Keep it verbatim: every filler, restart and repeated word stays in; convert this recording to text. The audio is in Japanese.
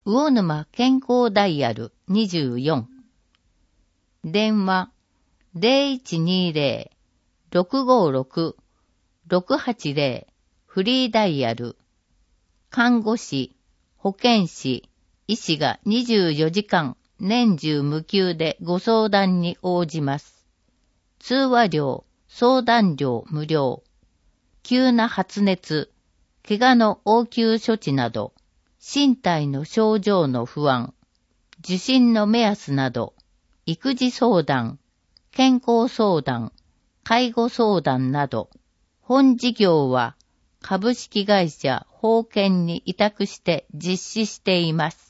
魚沼健康ダイヤルにじゅうよん。電話 ゼロいちにゼロ ろくごろく ろくはちゼロ フリーダイヤル。看護師、保健師、医師がにじゅうよじかん年中無休でご相談に応じます。通話料、相談料無料。急な発熱、怪我の応急処置など、身体の症状の不安、受診の目安など、育児相談、健康相談、介護相談など、本事業は株式会社保険に委託して実施しています。